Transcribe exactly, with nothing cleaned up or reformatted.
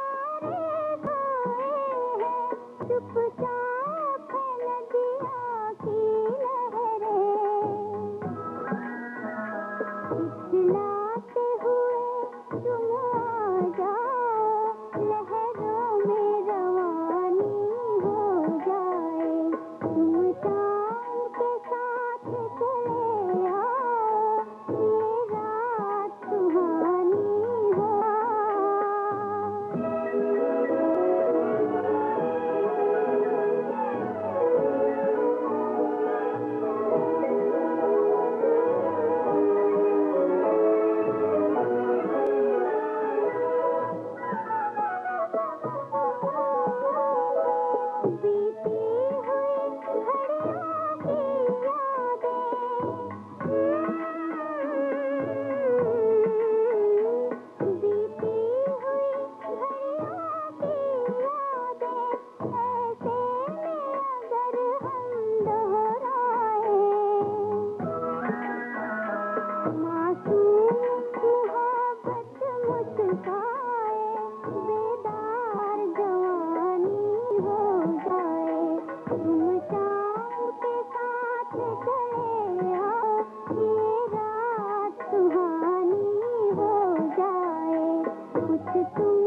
चुपचाप नदिया की लहरें इछलाते हुए तुम आ जाओ, लहरों में रवानी हो जाए। तुम चाँद के साथ चले आओ, ये रात सुहानी हो। बीती हुई घड़ियों की यादें, बीती हुई घड़ियों की यादें, ऐसे में अगर हम दोहराए, मासूम मोहब्बत मुस्काए, बेदार जवानी हो जाए। तुम चाँद के साथ चले आओ, ये रात सुहानी हो जाए। कुछ तुम